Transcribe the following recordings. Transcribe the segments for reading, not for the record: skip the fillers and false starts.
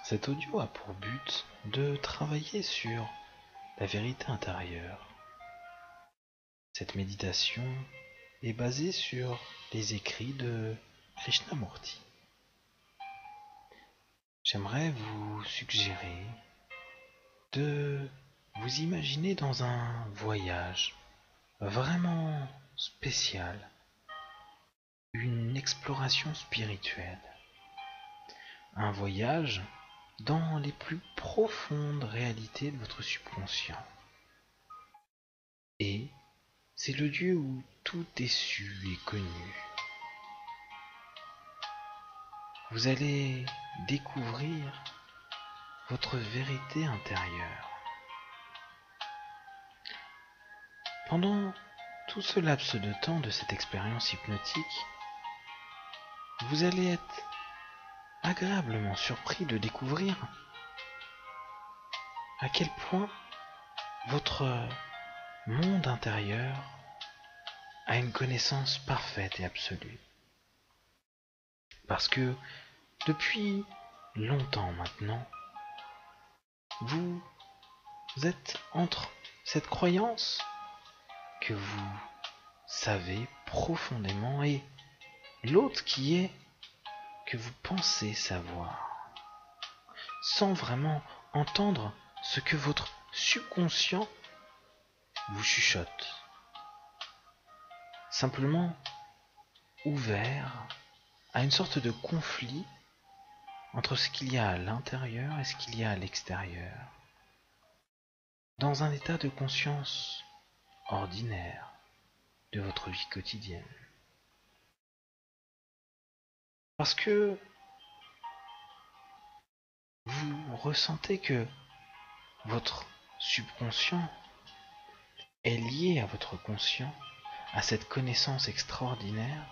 Cet audio a pour but de travailler sur la vérité intérieure. Cette méditation est basée sur les écrits de Krishnamurti. J'aimerais vous suggérer de vous imaginer dans un voyage vraiment spécial, une exploration spirituelle, un voyage dans les plus profondes réalités de votre subconscient. Et c'est le lieu où tout est su et connu. Vous allez découvrir votre vérité intérieure. Pendant tout ce laps de temps de cette expérience hypnotique, vous allez être agréablement surpris de découvrir à quel point votre monde intérieur a une connaissance parfaite et absolue. Parce que depuis longtemps maintenant, vous êtes entre cette croyance que vous savez profondément et l'autre qui est que vous pensez savoir, sans vraiment entendre ce que votre subconscient vous chuchote. Simplement ouvert à une sorte de conflit entre ce qu'il y a à l'intérieur et ce qu'il y a à l'extérieur, dans un état de conscience ordinaire de votre vie quotidienne. Parce que vous ressentez que votre subconscient est lié à votre conscient, à cette connaissance extraordinaire,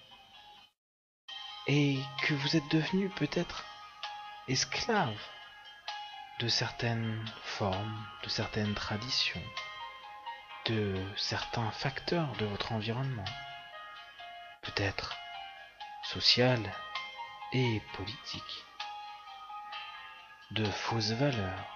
et que vous êtes devenu peut-être esclave de certaines formes, de certaines traditions, de certains facteurs de votre environnement, peut-être social et politique, de fausses valeurs.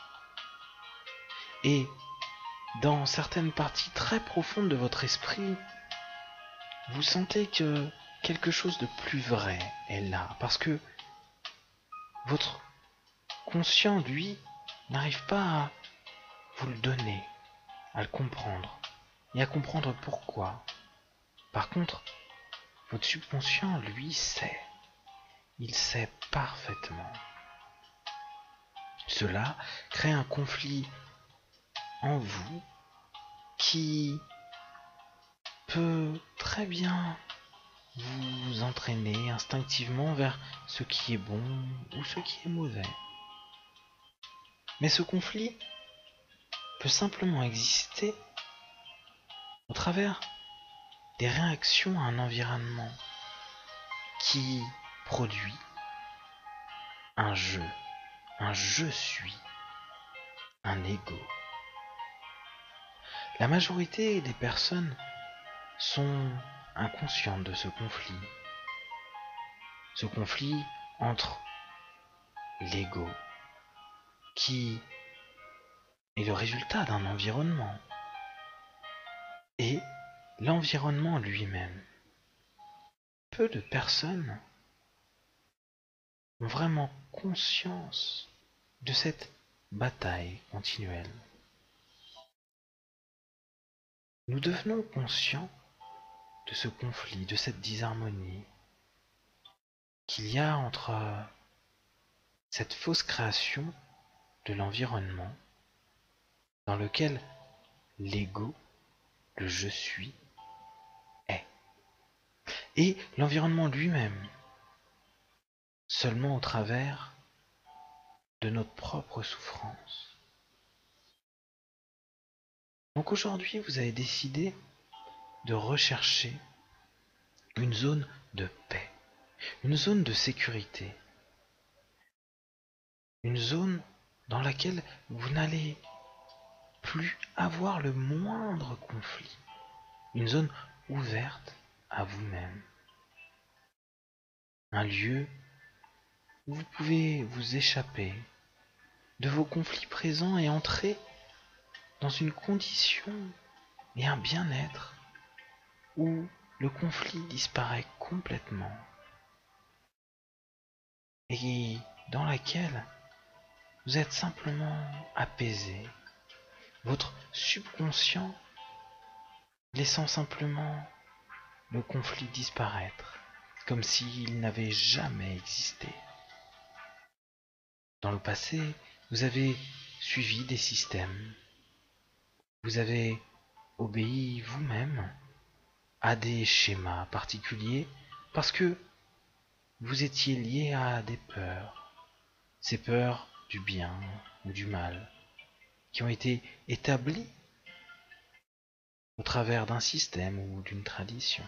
Et dans certaines parties très profondes de votre esprit, vous sentez que quelque chose de plus vrai est là, parce que votre conscient, lui, n'arrive pas à vous le donner, à le comprendre, et à comprendre pourquoi. Par contre, votre subconscient, lui, sait. Il sait parfaitement. Cela crée un conflit en vous qui peut très bien vous entraîner instinctivement vers ce qui est bon ou ce qui est mauvais. Mais ce conflit peut simplement exister au travers des réactions à un environnement qui produit un je suis, un ego. La majorité des personnes sont inconscientes de ce conflit entre l'ego, qui est le résultat d'un environnement, et l'environnement lui-même. Peu de personnes ont vraiment conscience de cette bataille continuelle. Nous devenons conscients de ce conflit, de cette disharmonie qu'il y a entre cette fausse création de l'environnement dans lequel l'ego, le je suis, est, et l'environnement lui-même, seulement au travers de notre propre souffrance. Donc aujourd'hui, vous avez décidé de rechercher une zone de paix, une zone de sécurité, une zone dans laquelle vous n'allez plus avoir le moindre conflit, une zone ouverte à vous-même, un lieu où vous pouvez vous échapper de vos conflits présents et entrer dans une condition et un bien-être où le conflit disparaît complètement et dans laquelle vous êtes simplement apaisé, votre subconscient laissant simplement le conflit disparaître, comme s'il n'avait jamais existé. Dans le passé, vous avez suivi des systèmes, vous avez obéi vous-même à des schémas particuliers parce que vous étiez lié à des peurs, ces peurs du bien ou du mal, qui ont été établies au travers d'un système ou d'une tradition.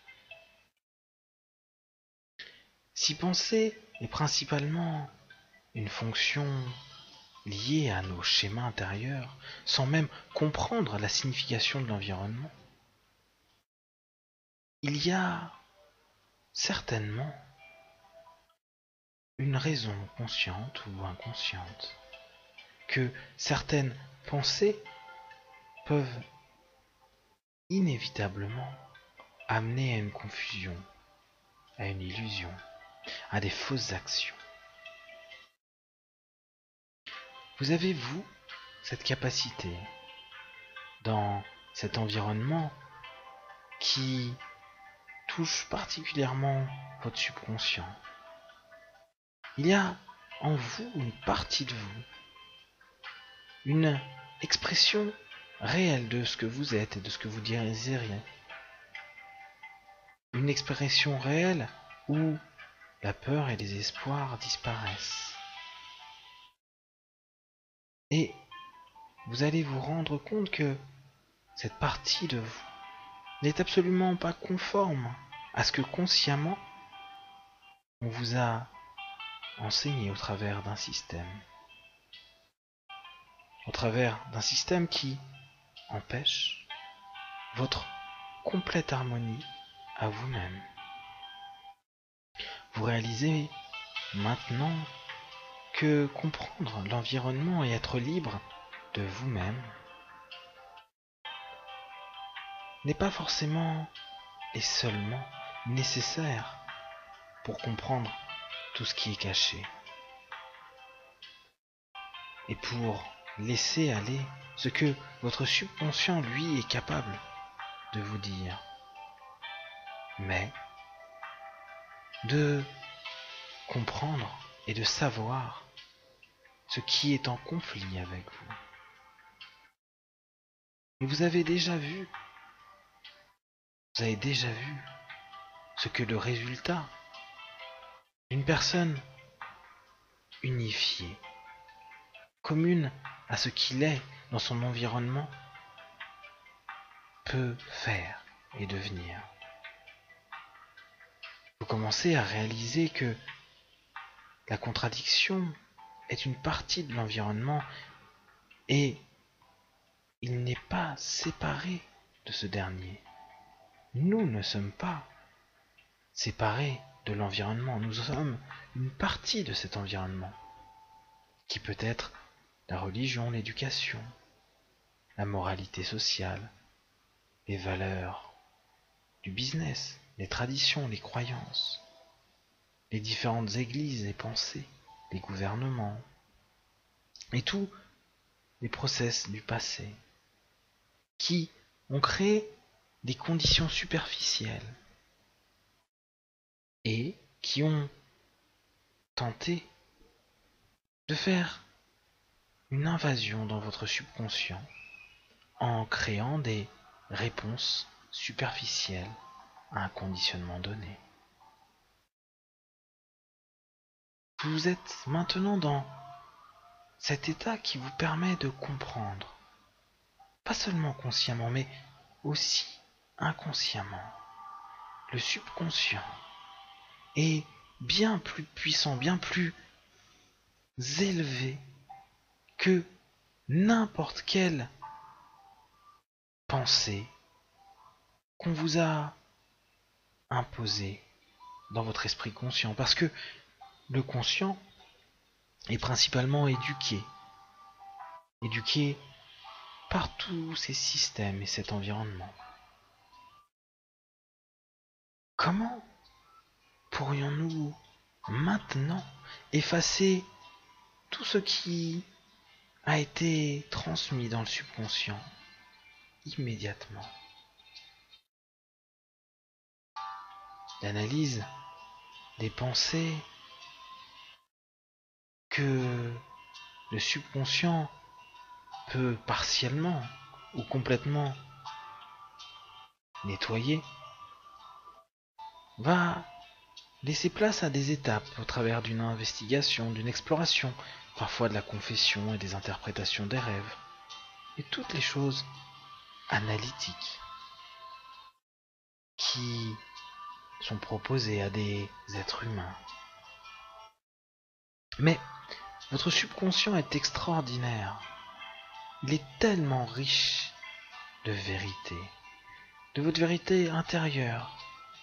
Si penser est principalement une fonction liée à nos schémas intérieurs, sans même comprendre la signification de l'environnement, il y a certainement une raison consciente ou inconsciente que certaines pensées peuvent inévitablement amener à une confusion, à une illusion, à des fausses actions. Vous avez, vous, cette capacité dans cet environnement qui touche particulièrement votre subconscient. Il y a en vous une partie de vous, une expression réelle de ce que vous êtes et de ce que vous désirez. Une expression réelle où la peur et les espoirs disparaissent. Et vous allez vous rendre compte que cette partie de vous n'est absolument pas conforme à ce que consciemment on vous a enseigné au travers d'un système. Au travers d'un système qui empêche votre complète harmonie à vous-même. Vous réalisez maintenant que comprendre l'environnement et être libre de vous-même n'est pas forcément et seulement nécessaire pour comprendre tout ce qui est caché et pour laisser aller ce que votre subconscient, lui, est capable de vous dire, mais de comprendre et de savoir ce qui est en conflit avec vous. Et vous avez déjà vu ce que le résultat d'une personne unifiée, commune à ce qu'il est dans son environnement, peut faire et devenir. Vous commencez à réaliser que la contradiction est une partie de l'environnement et il n'est pas séparé de ce dernier. Nous ne sommes pas séparés de l'environnement, nous sommes une partie de cet environnement, qui peut être la religion, l'éducation, la moralité sociale, les valeurs du business, les traditions, les croyances, les différentes églises et pensées, les gouvernements, et tous les process du passé, qui ont créé des conditions superficielles et qui ont tenté de faire une invasion dans votre subconscient en créant des réponses superficielles à un conditionnement donné. Vous êtes maintenant dans cet état qui vous permet de comprendre, pas seulement consciemment, mais aussi inconsciemment. Le subconscient est bien plus puissant, bien plus élevé que n'importe quelle pensée qu'on vous a imposée dans votre esprit conscient. Parce que le conscient est principalement éduqué. Éduqué par tous ces systèmes et cet environnement. Comment pourrions-nous maintenant effacer tout ce qui a été transmis dans le subconscient immédiatement? L'analyse des pensées que le subconscient peut partiellement ou complètement nettoyer va laisser place à des étapes au travers d'une investigation, d'une exploration, parfois de la confession et des interprétations des rêves, et toutes les choses analytiques qui sont proposées à des êtres humains. Mais votre subconscient est extraordinaire. Il est tellement riche de vérité, de votre vérité intérieure.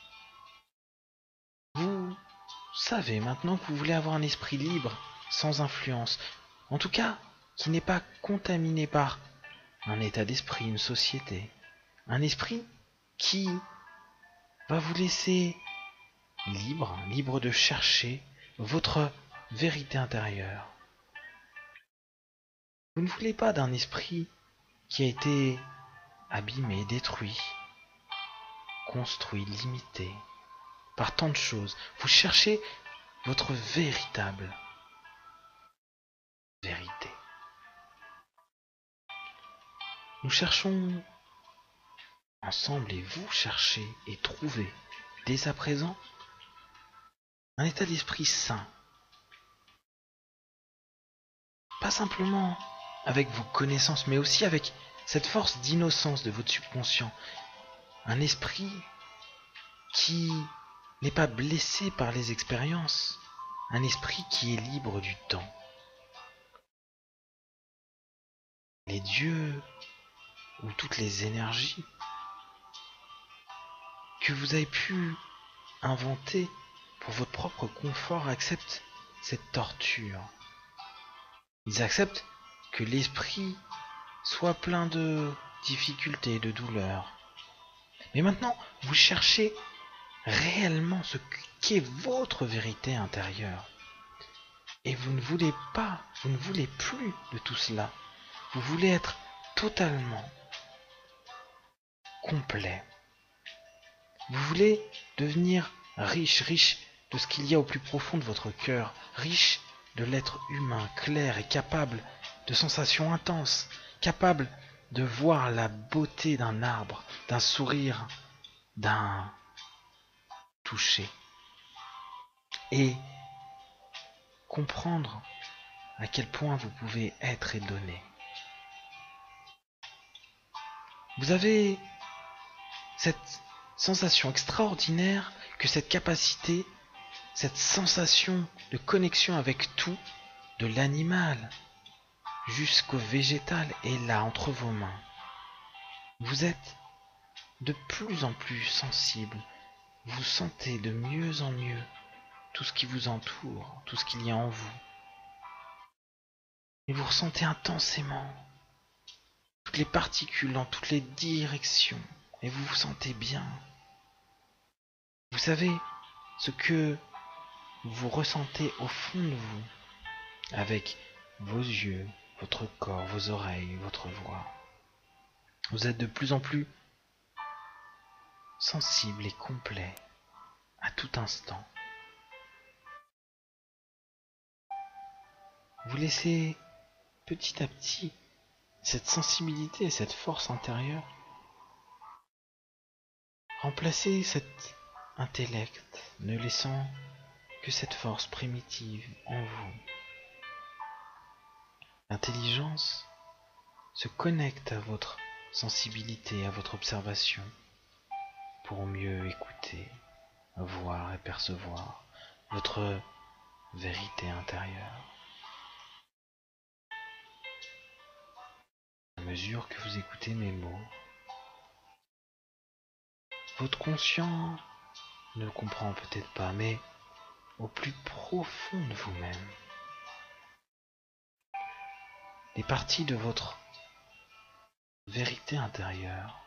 Vous savez maintenant que vous voulez avoir un esprit libre, sans influence, en tout cas qui n'est pas contaminé par un état d'esprit, une société, un esprit qui va vous laisser libre de chercher votre vérité intérieure. Vous ne voulez pas d'un esprit qui a été abîmé, détruit, construit, limité par tant de choses. Vous cherchez votre véritable vérité. Nous cherchons ensemble et vous cherchez et trouvez dès à présent un état d'esprit sain. Pas simplement avec vos connaissances, mais aussi avec cette force d'innocence de votre subconscient. Un esprit qui n'est pas blessé par les expériences. Un esprit qui est libre du temps. Les dieux ou toutes les énergies que vous avez pu inventer pour votre propre confort acceptent cette torture. Ils acceptent que l'esprit soit plein de difficultés, de douleurs. Mais maintenant, vous cherchez réellement ce qu'est votre vérité intérieure. Et vous ne voulez pas, vous ne voulez plus de tout cela. Vous voulez être totalement complet. Vous voulez devenir riche de ce qu'il y a au plus profond de votre cœur, riche de l'être humain, clair et capable de sensations intenses, capable de voir la beauté d'un arbre, d'un sourire, d'un toucher, et comprendre à quel point vous pouvez être et donner. Vous avez cette sensation extraordinaire que cette capacité, cette sensation de connexion avec tout, de l'animal jusqu'au végétal, est là entre vos mains. Vous êtes de plus en plus sensible, vous sentez de mieux en mieux tout ce qui vous entoure, tout ce qu'il y a en vous. Et vous ressentez intensément toutes les particules dans toutes les directions, et vous vous sentez bien. Vous savez ce que vous ressentez au fond de vous, avec vos yeux, votre corps, vos oreilles, votre voix. Vous êtes de plus en plus sensible et complet à tout instant. Vous laissez petit à petit cette sensibilité et cette force intérieure remplacer cet intellect, ne laissant que cette force primitive en vous. L'intelligence se connecte à votre sensibilité, à votre observation, pour mieux écouter, voir et percevoir votre vérité intérieure. À mesure que vous écoutez mes mots, votre conscient ne comprend peut-être pas, mais au plus profond de vous-même. Les parties de votre vérité intérieure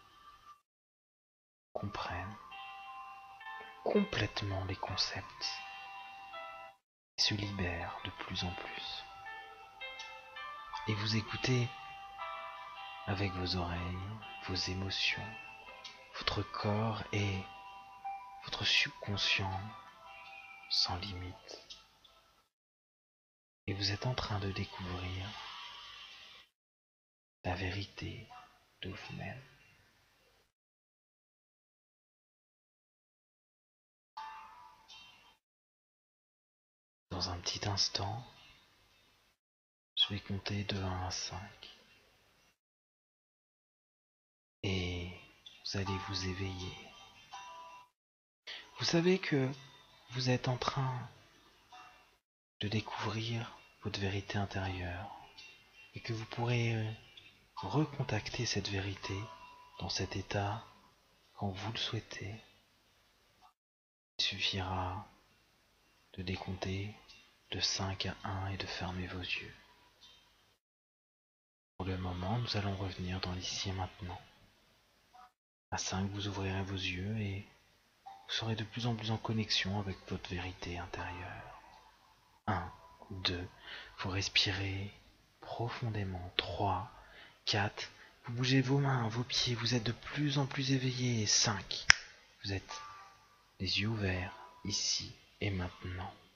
comprennent complètement les concepts et se libèrent de plus en plus. Et vous écoutez avec vos oreilles, vos émotions, votre corps et votre subconscient sans limite. Et vous êtes en train de découvrir la vérité de vous-même. Dans un petit instant, je vais compter de 1 à 5. Et vous allez vous éveiller. Vous savez que vous êtes en train de découvrir votre vérité intérieure et que vous pourrez recontacter cette vérité dans cet état quand vous le souhaitez. Il suffira de décompter de 5 à 1 et de fermer vos yeux. Pour le moment, nous allons revenir dans l'ici et maintenant. À 5, vous ouvrirez vos yeux et vous serez de plus en plus en connexion avec votre vérité intérieure. 1, 2, vous respirez profondément. 3, 4, vous bougez vos mains, vos pieds, vous êtes de plus en plus éveillé. 5, vous êtes les yeux ouverts, ici et maintenant.